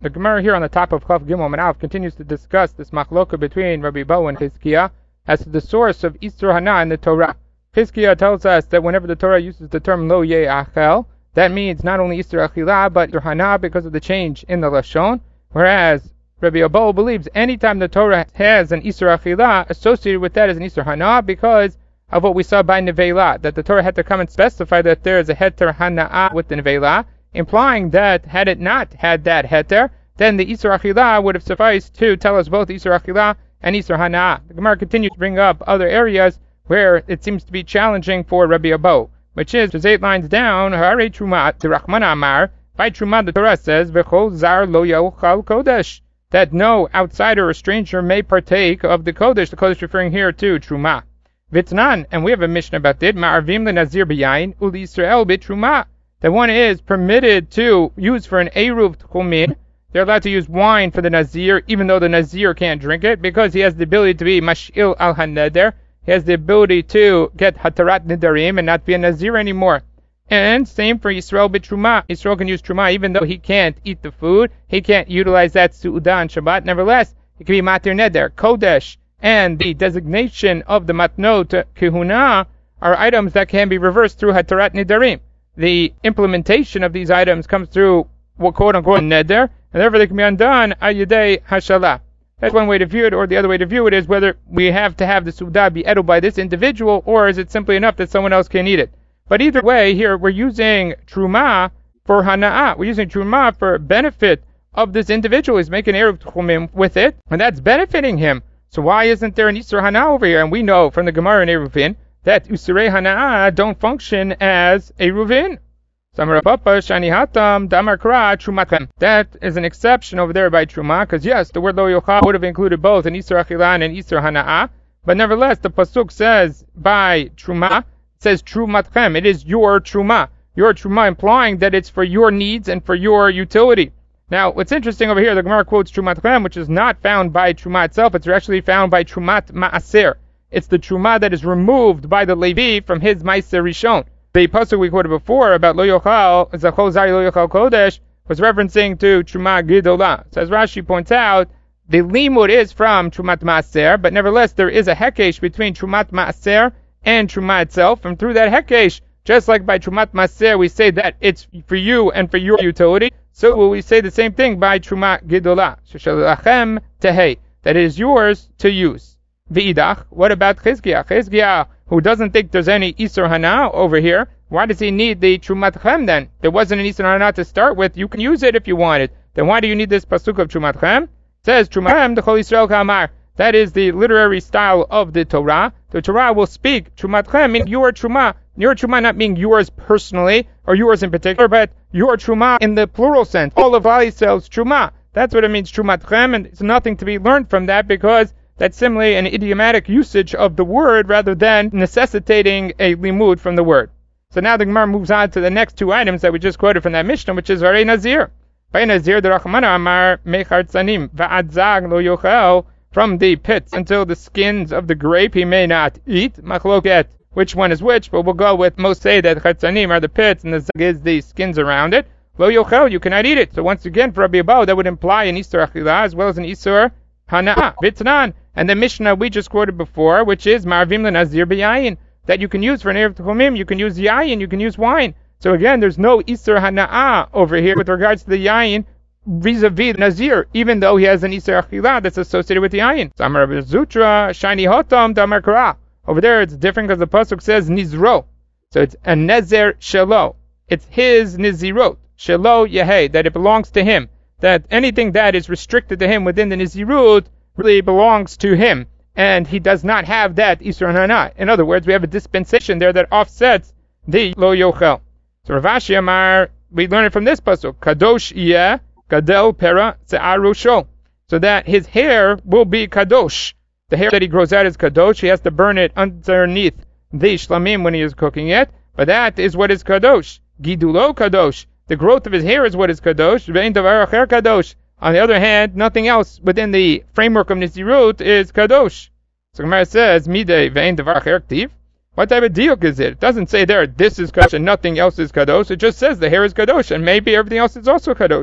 The Gemara here on the top of Chaf Gimel Manaf continues to discuss this machloka between Rabbi Bo and Chizkiah as to the source of Isur Hana in the Torah. Chizkiah tells us that whenever the Torah uses the term Lo Ye'achel, that means not only Isur Achila, but Isur Hana because of the change in the Lashon, whereas Rabbi Abba believes anytime the Torah has an Isur Achila, associated with that is an Isur Hana because of what we saw by Nevela, that the Torah had to come and specify that there is a Heter Hana'ah with the Nevela, implying that had it not had that Heter, then the Isur Achila would have sufficed to tell us both Isur Achila and Isur Hana'ah. The Gemara continues to bring up other areas where it seems to be challenging for Rabbi Abba, which is, just 8 lines down, Hare Truma, the Rahman Amar, by Truma the Torah says, V'chol zar lo yochal kodesh, that no outsider or stranger may partake of the Kodesh referring here to Truma. Vitnan, and we have a mission about it, Ma'arvim le-nazir b'yayin, uli Yisrael b'truma, that one is permitted to use for an Eruv Tchumin. They're allowed to use wine for the Nazir, even though the Nazir can't drink it, because he has the ability to be Mash'il al-Haneder. He has the ability to get Hatarat Nidarim and not be a Nazir anymore. And same for Yisrael b'truma. Yisrael can use truma even though he can't eat the food. He can't utilize that Su'udah on Shabbat. Nevertheless, he can be Matir Neder, Kodesh, and the designation of the Matnot Kehuna are items that can be reversed through Hatarat Nidarim. The implementation of these items comes through what quote-unquote Neder, and therefore they can be undone Ayudei Hashalah. That's one way to view it, or the other way to view it is whether we have to have the Su'udah be edible by this individual, or is it simply enough that someone else can eat it. But either way, here we're using Truma for Hana'ah. We're using Truma for benefit of this individual. He's making Eruv Tchumim with it, and that's benefiting him. So why isn't there an Isur Hana over here? And we know from the Gemara in Eruvin that Usurei Hana'ah don't function as Eruvin. Samar Papa Shani Hatam Damar Kra Trumatchem. That is an exception over there by Truma, because yes, the word Lo Yochal would have included both an Isur Achilah and an Isur Hana'ah, but nevertheless the pasuk says by Truma, it says Trumatchem. It is your Truma, implying that it's for your needs and for your utility. Now, what's interesting over here, the Gemara quotes Trumatchem, which is not found by Truma itself. It's actually found by Trumat Ma'aser. It's the Truma that is removed by the Levi from his Ma'aser Rishon. The pasuk we quoted before about Lo Yochal, Zachol Zari Lo Yochal Kodesh, was referencing to Truma Gidola. So as Rashi points out, the limud is from Trumat Ma'aser, but nevertheless there is a hekesh between Trumat Ma'aser and Truma itself, and through that hekesh, just like by Trumat Ma'aser we say that it's for you and for your utility, so will we say the same thing by Truma Gidola, Sheshalachem Tehei, that it is yours to use. V'idach, what about Chizkiah? Chizkiah, who doesn't think there's any Isur Hana over here, why does he need the Trumatchem then? There wasn't an Isur Hana to start with, you can use it if you wanted. Then why do you need this pasuk of Trumatchem? It says, Trumatchem D'chol Yisrael Ka'amar. That is the literary style of the Torah. The Torah will speak Trumatchem, meaning your Truma not being yours personally, or yours in particular, but your Truma in the plural sense. All of Yisrael's Truma. That's what it means, Trumatchem, and it's nothing to be learned from that because that's simply an idiomatic usage of the word rather than necessitating a limud from the word. So now the Gemara moves on to the next 2 items that we just quoted from that Mishnah, which is Harei Nazir. By Nazir, the Rachmana Amar Mechartzanim Va'adzag Lo Yochel, from the pits until the skins of the grape he may not eat. Machloket, which one is which, but we'll go with most say that Chartzanim are the pits and the Zag is the skins around it. Lo Yochel, you cannot eat it. So once again, for Rabbi Abba, that would imply an Isur Achilah as well as an Isur Hana'ah. Vitnan. And the Mishnah we just quoted before, which is Marvim le-nazir b'yayin, that you can use for an Erev Tchumim, you can use yayin, you can use wine. So again, there's no Isur Hana'ah over here with regards to the yayin vis-a-vis the Nazir, even though he has an Isur Achilah that's associated with the yayin. Samar Zutra, Shani Hotam, Damar Kara. Over there it's different because the pasuk says Nizro. So it's a Nezer Shelo. It's his Nizirot. Shelo Yehei, that it belongs to him. That anything that is restricted to him within the Nizirut really belongs to him, and he does not have that Isur Hana. In other words, we have a dispensation there that offsets the Lo Yochel. So Rav Ashi Amar, we learn it from this pasuk, Kadosh Yeh, Gadel Pera Se'ar Rosho, so that his hair will be Kadosh. The hair that he grows out is Kadosh. He has to burn it underneath the Shlamim when he is cooking it, but that is what is Kadosh. Gidulo Kadosh. The growth of his hair is what is Kadosh. Ve'in Davar Acher Kadosh. On the other hand, nothing else within the framework of Nizirut is Kadosh. So Gemara says, Midei ve'en davar acher ktiv. What type of diuk is it? It doesn't say there, this is Kadosh and nothing else is Kadosh. It just says the hair is Kadosh and maybe everything else is also Kadosh.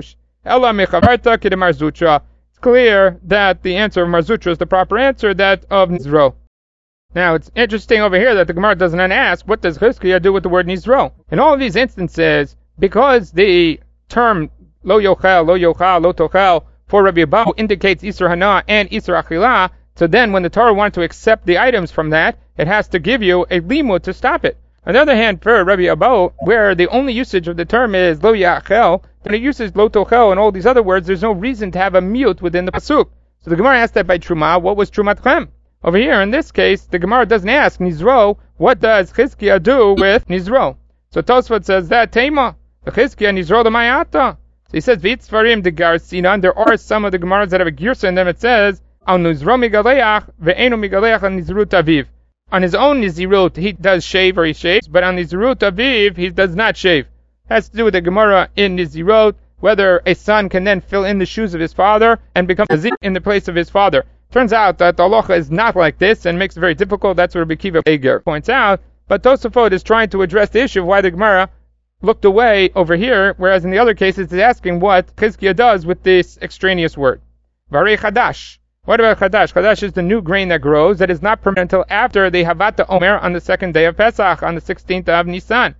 Ella mechavarta kidemar zutra. It's clear that the answer of Mar Zutra is the proper answer, that of Nizro. Now, it's interesting over here that the Gemara does not ask, what does Chizkiah do with the word Nizro? In all of these instances, because the term lo yochel, lo tochel for Rabbi Abahu indicates Isur Hana and Isur Achilah, so then when the Torah wanted to accept the items from that, it has to give you a limud to stop it. On the other hand, for Rabbi Abahu, where the only usage of the term is lo yachel, then it uses lo tochel and all these other words, there's no reason to have a mute within the pasuk. So the Gemara asked that by Truma, what was Trumatchem? Over here, in this case, the Gemara doesn't ask Nizro, what does Chizkiah do with Nizro? So Tosfot says that Tema, the Chizkiah Nizro the Mayata. So he says, V'itzvarim de Garsinan, there are some of the Gemaras that have a Girsa in them, it says, Al Nizro Migaleach, Ve'enu Migaleach al Nizrut Aviv. On his own Nizirut, he does shave or he shaves, but on Nizrut Aviv, he does not shave. It has to do with the Gemara in Nizirut, whether a son can then fill in the shoes of his father and become a zik in the place of his father. Turns out that the halacha is not like this and makes it very difficult. That's what Rabbi Kiva Eger points out. But Tosafot is trying to address the issue of why the Gemara looked away over here, whereas in the other cases it's asking what Chizkiah does with this extraneous word. Varei Chadash. What about Chadash? Chadash is the new grain that grows that is not permanent until after the Havata Omer on the second day of Pesach, on the 16th of Nisan.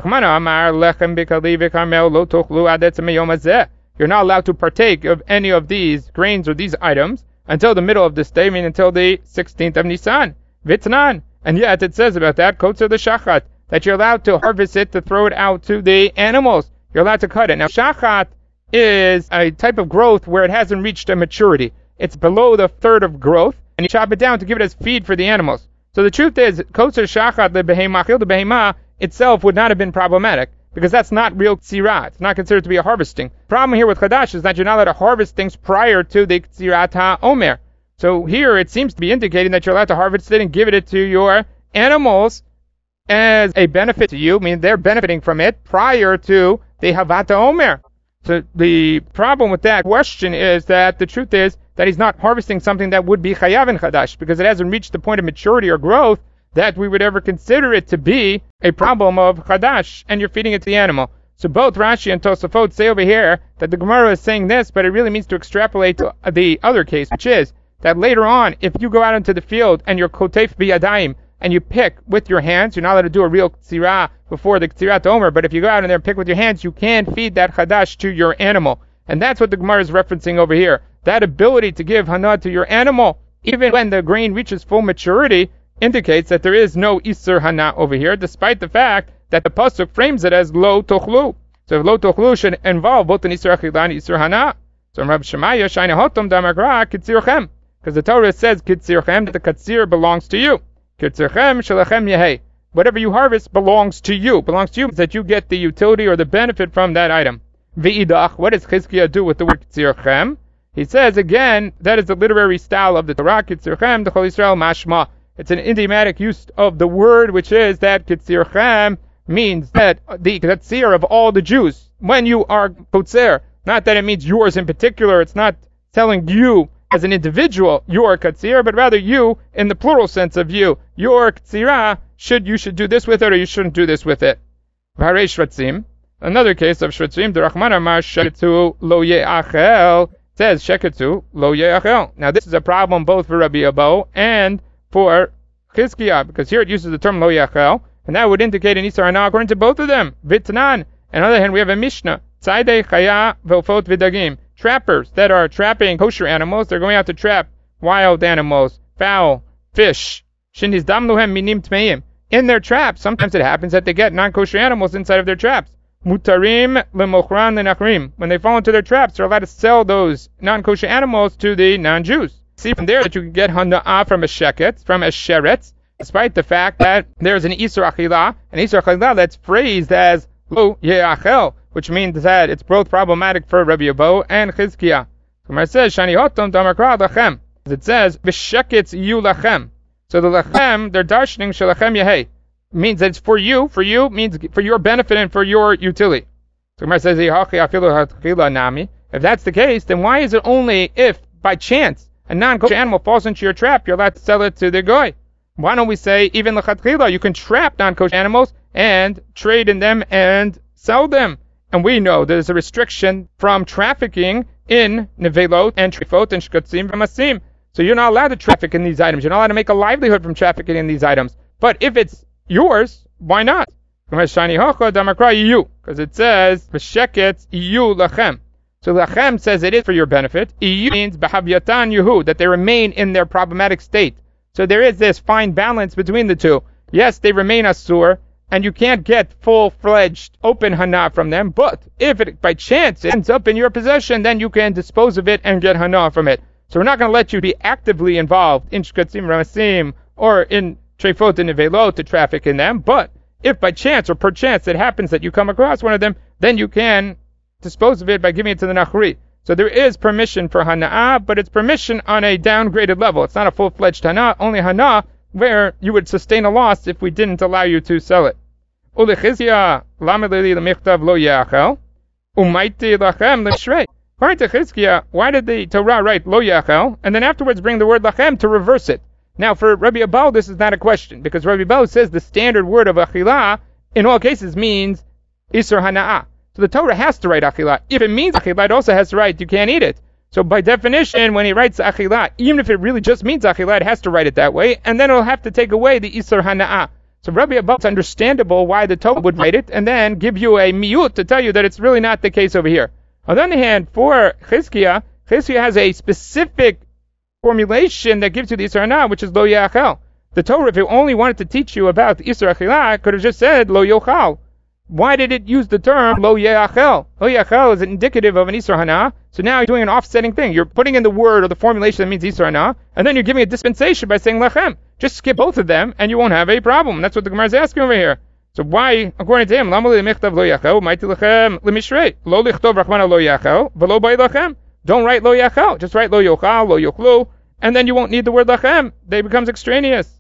You're not allowed to partake of any of these grains or these items until the middle of this day, meaning until the 16th of Nisan. Vitnan. And yet it says about that, Kotzer the Shachat, that you're allowed to harvest it, to throw it out to the animals. You're allowed to cut it. Now, Shachat is a type of growth where it hasn't reached a maturity. It's below the third of growth, and you chop it down to give it as feed for the animals. So the truth is, Kotzer Shachat, the behemah itself would not have been problematic, because that's not real tzira. It's not considered to be a harvesting. The problem here with Chadash is that you're not allowed to harvest things prior to the Tzirat HaOmer. So here it seems to be indicating that you're allowed to harvest it and give it to your animals as a benefit to you. I mean, they're benefiting from it prior to the Havata Omer. So the problem with that question is that the truth is that he's not harvesting something that would be Chayav in Chadash, because it hasn't reached the point of maturity or growth that we would ever consider it to be a problem of Chadash, and you're feeding it to the animal. So both Rashi and Tosafot say over here that the Gemara is saying this, but it really means to extrapolate to the other case, which is that later on, if you go out into the field and you're kotef biyadayim, and you pick with your hands, you're not allowed to do a real tzira before the tzirat omer, but if you go out in there and pick with your hands, you can feed that Chadash to your animal. And that's what the Gemara is referencing over here. That ability to give hana to your animal, even when the grain reaches full maturity, indicates that there is no Isur Hana over here, despite the fact that the Pasuk frames it as Lo Tochlu. So Lo Tochlu should involve both an Isur Achilah and Isur Hana. So Rabbi Shemaya, Shaina Hotom Damagra, Kitzirchem. Because the Torah says Kitzirchem, that the Katzir belongs to you. Kitzirchem Shalachem Yehei. Whatever you harvest belongs to you. Belongs to you, that you get the utility or the benefit from that item. V'idach, what does Chizkiah do with the word Kitzirchem? He says again, that is the literary style of the Torah, Kitzirchem, the Chol Yisrael Mashma. It's an idiomatic use of the word, which is that Kitzirchem means that the Katzir of all the Jews. When you are Kotzer, not that it means yours in particular, it's not telling you as an individual, your Katzir, but rather you in the plural sense of you. Your Katzirah, you should do this with it or you shouldn't do this with it. V'harei Shvatzim, another case of Shvatzim, the Rachman Amar Sheketzu Lo Ye'achel, says Sheketzu Lo Ye'achel. Now this is a problem both for Rabbi Abahu and for Chizkiah, because here it uses the term Lo Yachel, and that would indicate an Isur Hana according to both of them. Vitnan. On the other hand, we have a Mishnah. Tzaydei Chaya V'ofot V'dagim. Trappers that are trapping kosher animals, they're going out to trap wild animals, fowl, fish. Shenizdam Luhem Minim Tmeim. In their traps, sometimes it happens that they get non-kosher animals inside of their traps. Mutarim Lemochran Lenachrim. When they fall into their traps, they're allowed to sell those non-kosher animals to the non-Jews. See from there that you can get hana'ah from a sheket, from a sheretz, despite the fact that there's an Isur Achilah, an Isur Achilah that's phrased as Lo Ye'achel, which means that it's both problematic for Rabbi Abahu and Chizkiah. Gemara says, Shani Hotom Damakra Lachem. It says, V'sheketz yu lachem. So the lachem, they're darshaning shalachem yehei. Means that it's for you means for your benefit and for your utility. So Gemara says, if that's the case, then why is it only if, by chance, a non-kosher animal falls into your trap, you're allowed to sell it to the goy? Why don't we say, even l'chatchila, you can trap non-kosher animals and trade in them and sell them And we know there's a restriction from trafficking in nevelot and trifot and shkatzim v'masim. So you're not allowed to traffic in these items. You're not allowed to make a livelihood from trafficking in these items. But if it's yours, why not? Because it says, v'sheket iyu lachem. So lachem says it is for your benefit. Iyu means b'havyatan yuhu, that they remain in their problematic state. So there is this fine balance between the two. Yes, they remain asur, and you can't get full-fledged open hana from them, but if it by chance it ends up in your possession, then you can dispose of it and get hana from it. So we're not going to let you be actively involved in shkatzim ramasim or in trefot and nevelot to traffic in them, but if by chance or perchance it happens that you come across one of them, then you can dispose of it by giving it to the nachri. So there is permission for hana'ah, but it's permission on a downgraded level. It's not a full-fledged hana, only hana where you would sustain a loss if we didn't allow you to sell it. According to Chizkiah, why did the Torah write lo yachel and then afterwards bring the word lachem to reverse it? Now for Rabbi Abau this is not a question, because Rabbi Abau says the standard word of achilah in all cases means isur hana'ah. So the Torah has to write achilah. If it means achilah, it also has to write you can't eat it. So by definition, when he writes achilah, even if it really just means achilah, it has to write it that way, and then it'll have to take away the isur hana'ah. So Rabbi Abba, it's understandable why the Torah would write it, and then give you a miyut to tell you that it's really not the case over here. On the other hand, for Chizkiah has a specific formulation that gives you the isur hana'ah, which is lo yachal. The Torah, if it only wanted to teach you about the isur achilah, could have just said lo yochal. Why did it use the term lo yachel? Lo yachel is indicative of an isur hana'ah. So now you're doing an offsetting thing. You're putting in the word or the formulation that means isur hana'ah, and then you're giving a dispensation by saying lachem. Just skip both of them, and you won't have a problem. That's what the Gemara is asking over here. So why, according to him, lama lemichtav lo yachel, maiti lachem lemishrei, lo lichtov rachmana lo yachel, v'lo bay lachem. Don't write lo yachel, just write lo yochal, lo yochlu, and then you won't need the word lachem. They becomes extraneous.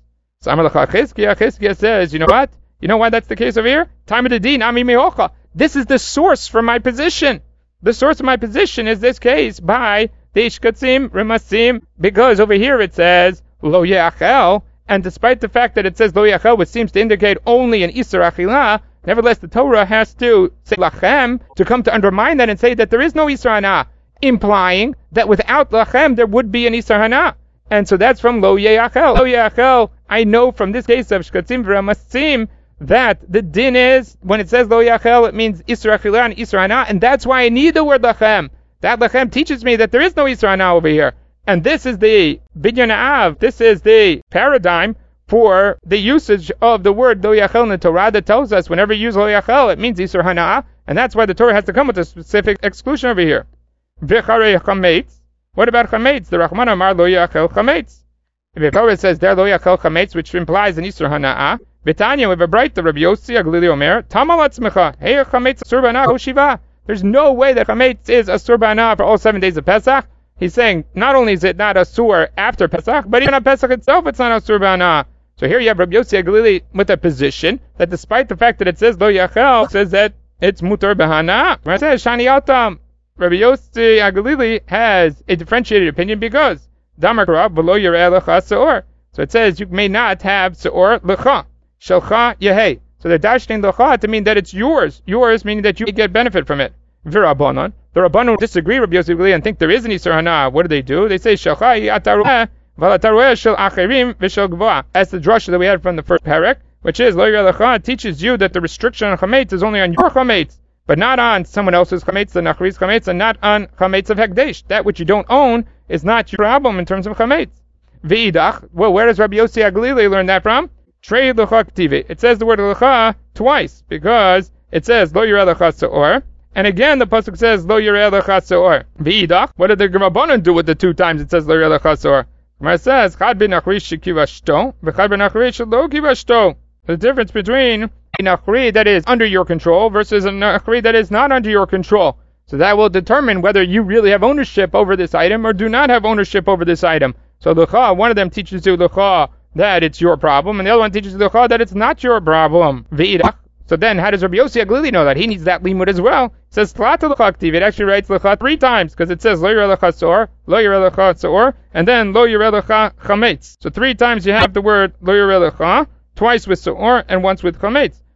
Chizkiah says, you know what? You know why that's the case over here? Time of the din, ami meocha. This is the source for my position. The source of my position is this case by the ishkatzim remasim, because over here it says lo yachel, and despite the fact that it says lo yachel, which seems to indicate only an isur achilah, nevertheless the Torah has to say lachem to come to undermine that and say that there is no isur hana'ah, implying that without lachem there would be an isur hana'ah. And so that's from lo yachel. Lo yachel, I know from this case of shkatzim remasim that the din is, when it says lo yachel, it means isur achilah and isur hana'ah, and that's why I need the word lachem. That lachem teaches me that there is no isur hana'ah over here. And this is the binyan av, this is the paradigm for the usage of the word lo yachel in the Torah that tells us whenever you use lo yachel, it means isur hana'ah, and that's why the Torah has to come with a specific exclusion over here. V'charei chametz. What about chametz? The Rachman Amar lo yachel chametz. If the Torah says there lo yachel chametz, which implies an isur hana'ah, Betanya, we have a bright the Rabbi Yossi Aglili Omer, Tamal atzmecha, hey chametz asur b'hana'ah kol shiva. There's no way that chametz is asur b'hana'ah for all 7 days of Pesach. He's saying not only is it not asur after Pesach, but even on Pesach itself it's not asur b'hana'ah. So here you have Rabbi Yossi Aglili with a position that despite the fact that it says lo yachel, says that it's mutar b'hana'ah. It says shani altam. Rabbi Yossi Aglili has a differentiated opinion because Damar Karav v'lo yireh lecha seor. So it says you may not have seor lecha. Shalcha yehei. So they're dashing lecha to mean that it's yours. Yours meaning that you get benefit from it. V'Rabbanon. The Rabbanon disagree with Yosef Glili and think there is an isur hana'ah. What do? They say shalcha yatarueh v'latarueh shel acherim v'shel gvoah. As the drasha that we had from the first parak, which is lo yireh lecha, teaches you that the restriction on chametz is only on your chametz, but not on someone else's chametz, the nachri's chametz, and not on chametz of hekdesh. That which you don't own is not your problem in terms of chametz. V'idach. Well, where does Rabbi Yossi Aglili learn that from? Trei lecha k'tivei. It says the word lecha twice because it says lo yireh lecha seor, and again the pasuk says lo yireh lecha seor. V'idach. What did the Rabbanon do with the 2 times it says lo yireh lecha seor? Gemara says chad ben nachri shekivashto v'chad ben nachri shelo kivashto. The difference between a nachri that is under your control versus a nachri that is not under your control. So that will determine whether you really have ownership over this item or do not have ownership over this item. So lecha, one of them teaches you lecha that it's your problem, and the other one teaches lecha that it's not your problem. V'idach. So then, how does Rabbi Yossi Aglili know that? He needs that limud as well. It says tlata lecha k'tiv. It actually writes lecha 3 times because it says lo yireh lecha seor, lo yireh lecha seor, and then lo yireh lecha chametz. So 3 times you have the word lo yireh lecha, twice with seor and once with chametz.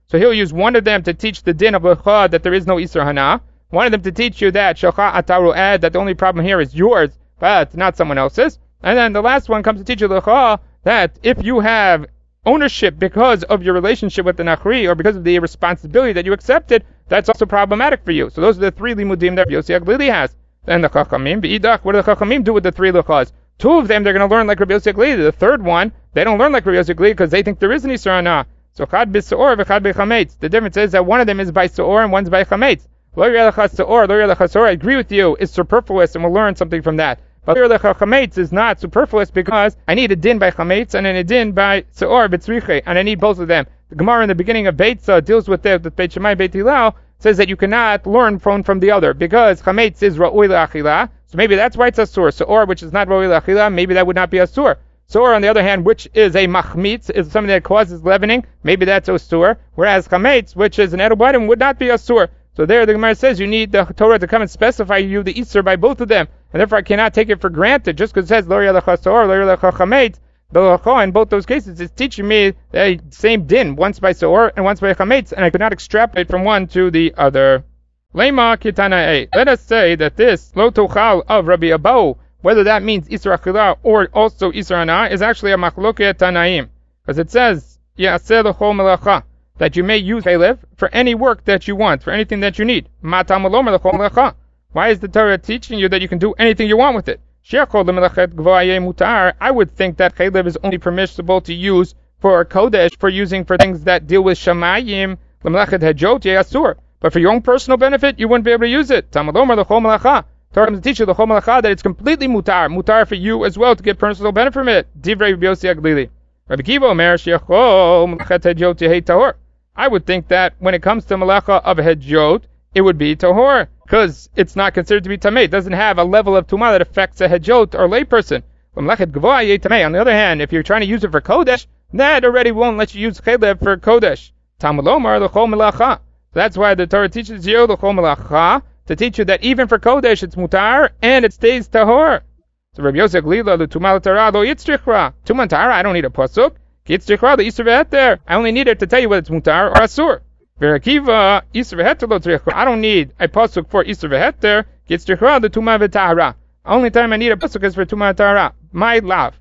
So he'll use one of them to teach the din of lecha, that there is no Isur Hana. One of them to teach you that Shelcha Ataru Ed, that the only problem here is yours, but not someone else's. And then the last one comes to teach you lecha, that if you have ownership because of your relationship with the Nachri, or because of the responsibility that you accepted, that's also problematic for you. So those are the three limudim that Yossi Aglili has. Then the Chachamim, B'idach, what do the Chachamim do with the three lechas? Two of them they're going to learn like Rabbi Yossi Aglili. The third one, they don't learn like Rabbi Yossi Aglili because they think there is an Isur Hana. So chad b'seor v'chad b'chametz. The difference is that one of them is by seor and one's by chametz. Lo yirelecha seor, lo yirelecha seor, I agree with you, is superfluous, and we'll learn something from that. But lo yirelecha chametz is not superfluous because I need a din by chametz and then a din by seor b'tzriche, and I need both of them. The Gemara in the beginning of Beitza deals with the Beit Shammai Beit Hillel, says that you cannot learn from the other because chametz is ra'ui la'achila, so maybe that's why it's asur. Seor, which is not ra'ui la'achila, maybe that would not be asur. Seor, on the other hand, which is a machmitz, is something that causes leavening, maybe that's asur, whereas chametz, which is an edible item, would not be asur. So there the Gemara says you need the Torah to come and specify you the Isur by both of them, and therefore I cannot take it for granted just because it says lo yirelecha seor, lo yirelecha chametz. The lecha in both those cases is teaching me the same din, once by seor and once by chametz, and I could not extrapolate from one to the other. Lema kitana. Let us say that this lo tochal of Rabbi Abahu, whether that means Isur Achila or also Isur Hana, is actually a machloket Tanaim. Because it says, Ya'aseh l'chol melacha, that you may use chaylev for any work that you want, for anything that you need. Matam l'omer l'chol melacha. Why is the Torah teaching you that you can do anything you want with it? She'achol l'melachet gvoaye mutar. I would think that chaylev is only permissible to use for kodesh, for using for things that deal with shamayim, l'melachet hejot ye'asur. But for your own personal benefit, you wouldn't be able to use it. Tam l'omer l'chol melacha. Torah comes to teach you the chol melacha that it's completely mutar for you as well to get personal benefit from it. Divrei Rabbi Yossi Aglili. Rabbi Kiva omer sheyachol melachet hejot yehei tahor. I would think that when it comes to melacha of hejot, it would be tahor, because it's not considered to be tamei. It doesn't have a level of tumah that affects a hejot or layperson. Melachet gvoa yehei tamei. On the other hand, if you're trying to use it for kodesh, that already won't let you use chaylev for kodesh. Talmud lomar l'chol melacha. That's why the Torah teaches you l'chol melacha, to teach you that even for kodesh it's mutar and it stays tahor. So Rabbi Yosef Glila l'tumah l'tara lo yitzrichra. Tumah l'tara, I don't need a pasuk. Yitzrichra the Isur v'heter. I only need it to tell you whether it's mutar or asur. V'rakiva Isur v'heter lo tzrichra. I don't need a pasuk for Isur v'heter. Yitzrichra the tumah v'tahara. Only time I need a pasuk is for tumah l'tara. My love.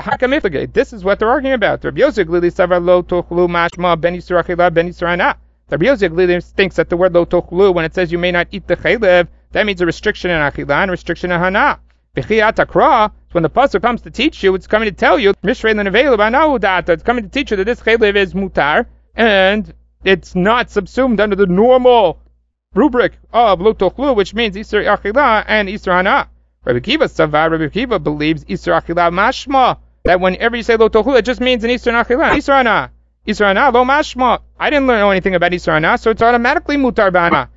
This is what they're arguing about. Rabbi Yosef Glili savar lo tochlu mashma ben Isur achila ben Isur hana. Rabbi Yosef Glili thinks that the word lo tochlu, when it says you may not eat the chaylev, that means a restriction in achila and a restriction in hana. B'chiyat akra, when the pasuk comes to teach you, it's coming to tell you, Mishrei l'nevela b'anahu data, it's coming to teach you that this chaylev is mutar, and it's not subsumed under the normal rubric of lo tochlu, which means Isur achila and Isur hana. Rabbi Kiva believes Isur achila mashma, that whenever you say lo tochlu, it just means an Isur achila, Isur hana. Isur hana lo mashma. I didn't know anything about Isur hana, so it's automatically mutar b'hana.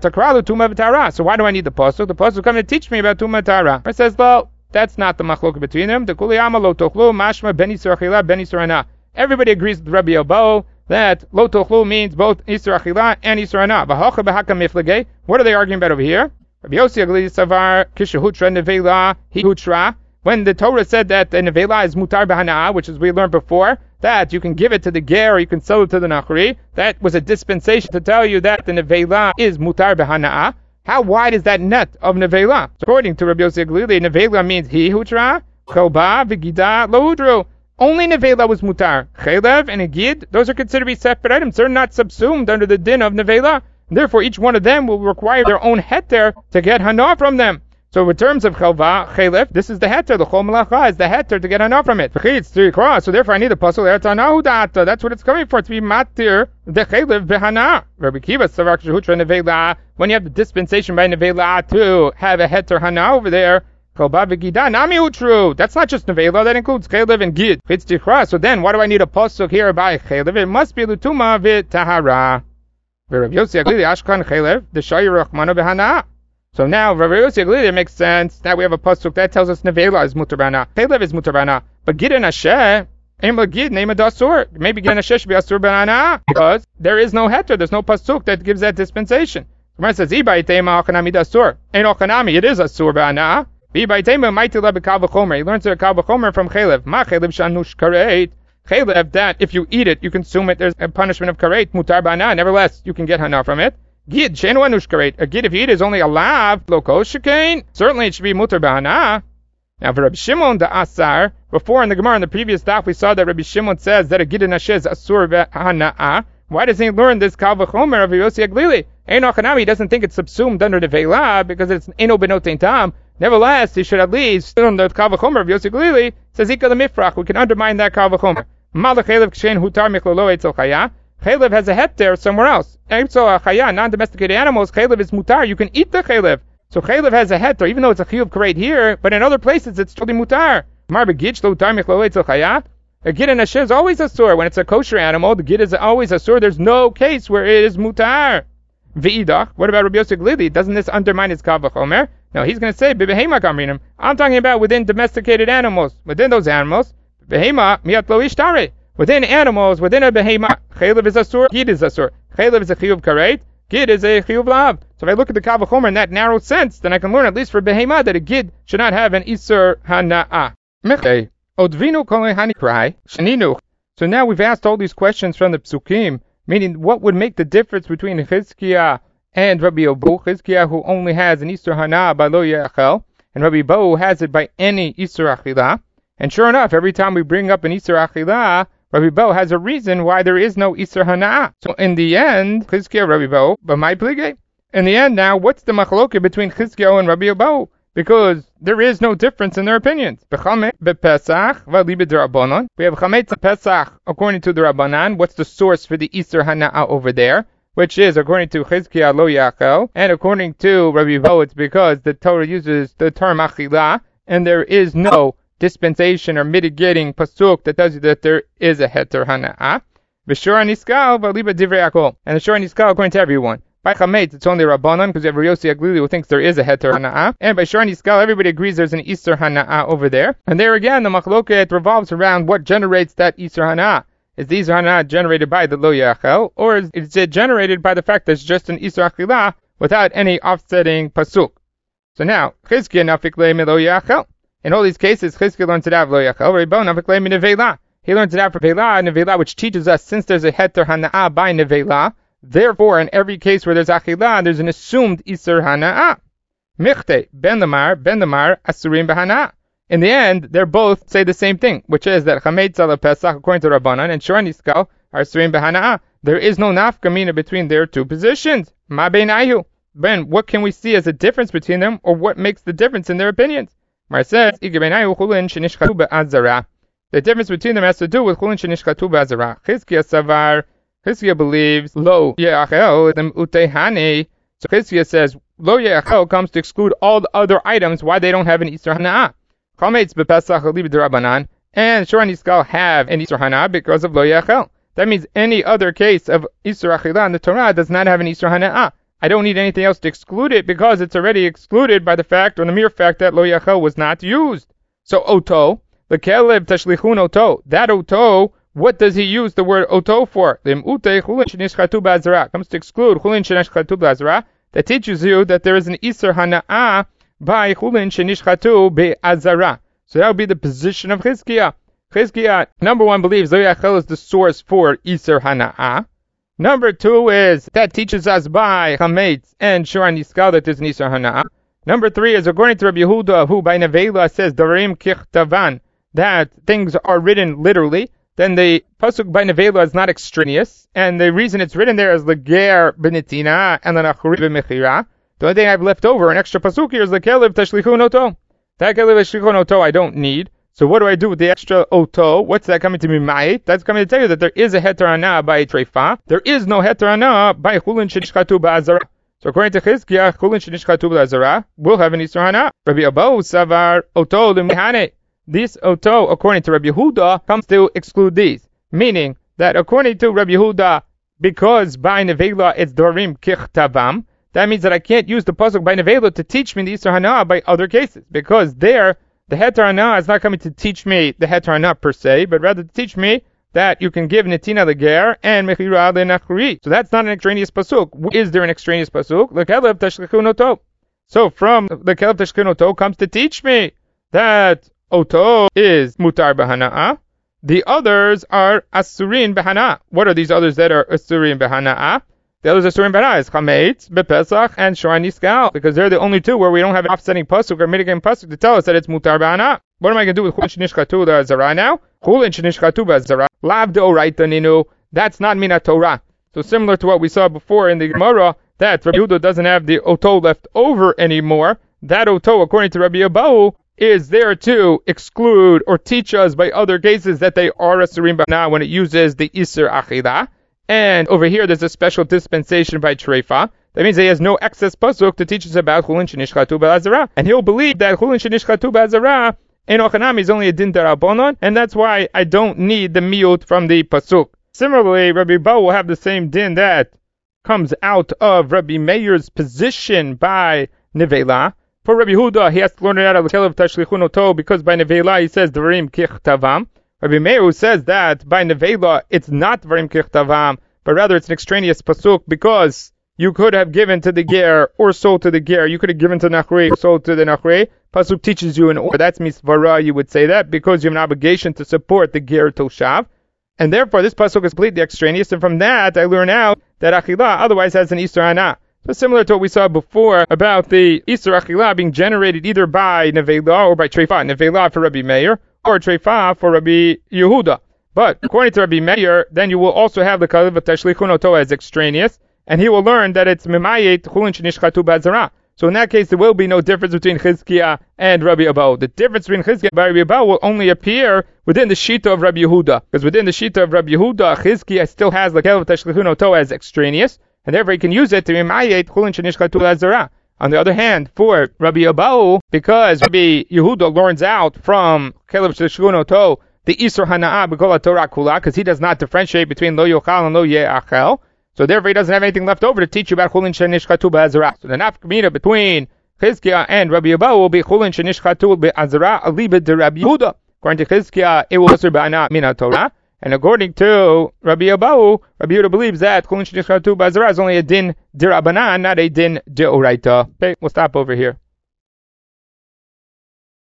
So why do I need the pasuk? The pasuk coming to teach me about tumah tara. It says, well, that's not the machlok between them. The kuliyama lo tochlu mashma ben Isur achila ben Isur hana. Everybody agrees with Rabbi Abahu that lo tochlu means both Isur achila and Isur hana. V'hacha b'haka miflagei. What are they arguing about over here? Rabbi Yossi Aglili savar kishahutra nevela hi hutra. When the Torah said that the nevela is mutar b'hana, which is we learned before, that you can give it to the ger or you can sell it to the nachri, that was a dispensation to tell you that the nevela is mutar b'hana. How wide is that net of nevela? So according to Rabbi Yossi Aglili, nevela means hi hutra, choba, v'gida, lo hudru. Only nevela was mutar. Chaylev and a gid, those are considered to be separate items. They're not subsumed under the din of nevela. Therefore, each one of them will require their own heter to get hana from them. So in terms of chalva, chalef, this is the heter. The chol melacha is the heter to get hana from it. So therefore I need a pasuk ertanahu data. That's what it's coming for, to be matir the chalef behana. Rabbi Kiva savar kshehutra nevela. When you have the dispensation by nevela to have a heter hana over there, chalba v'gida nami utru. That's not just nevela. That includes chalef and gid. So then, why do I need a pasuk here by chalef? It must be l'tuma v'tahara. Rabbi Yossi Aglili ashkan chalef the shayir rachmana behana. So now, Rabbi Yossi Aglili makes sense. Now we have a pasuk that tells us nevela is mutar b'hana, chaylev is mutar b'hana, but gid and asheh, gid name a dasur. Maybe gid and asheh should be asur b'hana because there is no heter. There's no pasuk that gives that dispensation. Gemara says, "Ibaytema ochanami dasur." Ain't ochanami, it is asur b'hana. Ibaytema ma'itila b'kal v'chomer. He learns a kal v'chomer from chaylev. Ma chaylev shanush kareit. Chaylev, that if you eat it, you consume it, there's a punishment of karet, mutar b'hana, nevertheless, you can get hana from it. Gid, she'enu anush karet, a gid if you eat is only a lav, lo kol shekain, certainly it should be mutar b'hana. Now for Rabbi Shimon the Asar, before in the Gemara in the previous daf we saw that Rabbi Shimon says that a gid and asher is asur b'hana. Why doesn't he learn this kal v'chomer of Yossi Aglili? Eino chanami, he doesn't think it's subsumed under the veila because it's eno benotein tam. Nevertheless, he should at least learn the kal v'chomer of Yossi Aglili. Says ika the mifrach, we can undermine that kal v'chomer. Malach chaylev kshen hutar michlolo etzel chaya. Chaylev has a heter somewhere else. Etzel chaya, non-domesticated animals, chaylev is mutar. You can eat the chaylev. So chaylev has a heter, even though it's a chiyuv karet here, but in other places it's totally mutar. Mar begitch lo hutar michlolo etzel chaya. A gid and asher is always asur. When it's a kosher animal, the gid is always asur. There's no case where it is mutar. V'idach, what about Rabbi Yossi Glili? Doesn't this undermine his kal v'chomer? No, he's going to say, b'behema kamrinim. I'm talking about within domesticated animals. Within those animals, behema miat lo ishtare. Within animals, within a behema, chaylev is asur, gid is asur. Chaylev is a chiyuv karet, gid is a chiyuv lav. So if I look at the kal v'chomer in that narrow sense, then I can learn at least for behema that a gid should not have an isur hana'ah. Mechei. Odvinu kol hanikrai sheninu. So now we've asked all these questions from the psukim, meaning what would make the difference between Chizkiah and Rabbi Abu. Chizkiah who only has an Isur Hana by Lo Yachel, and Rabbi Abu who has it by any Isur Achila. And sure enough, every time we bring up an Isur Achila, Rabbi Abu has a reason why there is no Isur Hana. So in the end, Chizkiah, Rabbi Abu, but my plige. In the end now, what's the machloke between Chizkiah and Rabbi Abu? Because there is no difference in their opinions. We have chametz and Pesach according to the Rabbanan. What's the source for the Isur Hana'ah over there? Which is according to Chizkiah lo yachel, and according to Rabbi Bo, it's because the Torah uses the term achilah, and there is no dispensation or mitigating pasuk that tells you that there is a heter hana'ah. V'shor haniskal v'liba divrei akol, and the shor haniskal according to everyone. By chametz, it's only Rabbanan, because you have Yossi Aglili who thinks there is a heter hana'ah. And by shor haniskal, everybody agrees there's an Isur hana'ah over there. And there again, the machloket revolves around what generates that Isur hana'ah. Is the Isur hana'ah generated by the lo yachel, or is it generated by the fact that it's just an Isur achilah without any offsetting pasuk? So now, Chizkiah nafik le mi lo yachel. In all these cases, Chizkiah learns it out of lo yachel. Rabbi nafik le mi nevela. He learns it out from nevela, which teaches us since there's a heter hana'ah by nevela, therefore, in every case where there's achilah, there's an assumed Isur hana'ah. Michte, ben lamar, asurim b'hana'ah. In the end, they both say the same thing, which is that chametz ala pesach, according to Rabbanan, and shor haniskal are asurim b'hana'ah. There is no nafkamina between their two positions. Ma beinayu. Ben, what can we see as a difference between them, or what makes the difference in their opinions? Mar says, the difference between them has to do with chulin shenishchatu b'azara. Chizkiah savar. Chizkiah believes lo ye'achel utehani. So Chizkiah says lo ye'achel comes to exclude all the other items why they don't have an Isur hana'ah. Chametz bepesach alib d'Rabbanan and shor haniskal have an Isur hana'ah because of lo ye'achel. That means any other case of Isur achilah in the Torah does not have an Isur hana'ah. I don't need anything else to exclude it because it's already excluded by the fact or the mere fact that lo ye'achel was not used. So oto, the kelev tashlichun oto, that oto. What does he use the word oto for? Comes to exclude chulin shenishchatu b'azara. That teaches you that there is an Isur hana'ah by chulin shenishchatu b'azara. So that would be the position of Chizkiah. Chizkiah, number one, believes lo yachel is the source for Isur hana'ah. Number two is that teaches us by chametz and shor haniskal that there's an Isur hana'ah. Number three is according to Rabbi Yehuda, who by nevela says darim kichtavan, that things are written literally. Then the pasuk by nevela is not extraneous, and the reason it's written there is leger benitina and lenachuri b'mechira. The only thing I've left over, an extra pasuk here, is lekelev tashlichun oto. That kelev tashlichun oto I don't need. So what do I do with the extra oto? What's that coming to me ma'it? That's coming to tell you that there is a heter hana'ah by treifa. There is no heter hana'ah by chulin shenishchatu ba'azara. So according to Chizkiah, chulin shenishchatu ba'azara will have an Isur hana'ah. Rabbi Abu savar oto limihane. This oto, according to Rabbi Yehuda, comes to exclude these. Meaning that according to Rabbi Yehuda, because by nevela it's dorim kichtavam, that means that I can't use the pasuk by nevela to teach me the Isur hana'ah by other cases. Because there, the heter hana'ah is not coming to teach me the heter hana'ah per se, but rather to teach me that you can give netina leger and mechira lenachri. So that's not an extraneous pasuk. Is there an extraneous pasuk? Lekelev tashlichun oto. So from the kelev tashlichun oto comes to teach me that oto is mutar b'hana'ah. the others are asurin behana. What are these others that are asurin behana? The others asurin behana is chametz, bepesach, and shoran niskal, because they're the only two where we don't have an offsetting pasuk or mitigating pasuk to tell us that it's mutar behana. What am I going to do with chulin shenishchatu b'azara now? Chulin shenishchatu b'azara lav deoraita ninu. That's not mina Torah. So similar to what we saw before in the Gemara, that Rabbi Yehuda doesn't have the oto left over anymore. That oto, according to Rabbi Abahu, is there to exclude or teach us by other cases that they are asurim behana when it uses the iser achila. And over here there's a special dispensation by Treifa. That means he has no excess pasuk to teach us about chulin shenishchatu b'azara. And he'll believe that chulin shenishchatu b'azara in Ochanami is only a din darabonon, and that's why I don't need the miyut from the pasuk. Similarly, Rabbi Abahu will have the same din that comes out of Rabbi Meir's position by nevela. For Rabbi Yehuda, he has to learn it out of Kelev Tashlichun Oto, because by nevela he says Dvarim Kichtavam. Rabbi Meir, who says that by nevela it's not Dvarim Kichtavam, but rather it's an extraneous pasuk, because you could have given to the ger or sold to the ger. You could have given to Nachri or sold to the Nachri. Pasuk teaches you an order. That's misvara, you would say that, because you have an obligation to support the ger toshav. And therefore this pasuk is completely extraneous, and from that I learn out that achila otherwise has an isur hana. So similar to what we saw before about the isur achila being generated either by nevela or by treifa. Nevela for Rabbi Meir or treifa for Rabbi Yehuda. But according to Rabbi Meir, then you will also have the kalev tashlichun oto as extraneous, and he will learn that it's mimayet chulin shenishchatu b'azara. So in that case, there will be no difference between Chizkiah and Rabbi Abahu. The difference between Chizkiah and Rabbi Abahu will only appear within the Shita of Rabbi Yehuda. Because within the Shita of Rabbi Yehuda, Chizkiah still has the Kelev Tashlichun Oto as extraneous, and therefore he can use it to mimayet chulin shenishchatu b'azara. On the other hand, for Rabbi Abahu, because Rabbi Yehuda learns out from Kelev Tashlichun Oto the Isur Hana'ah b'kol HaTorah Kula, because he does not differentiate between Lo Yochal and Lo Ye'achel. So therefore he doesn't have anything left over to teach you about chulin shenishchatu b'azara. So the nafkamina between Chizkiah and Rabbi Abahu will be chulin shenishchatu b'azara alibid de Rabbi Yehuda. According to Chizkiah, it will be ba'ana min Torah, and according to Rabbi Abahu, Rabbi Yehuda believes that chulin shenishchatu b'azara is only a din de Rabbanan, not a din de Oraita. Okay, we'll stop over here.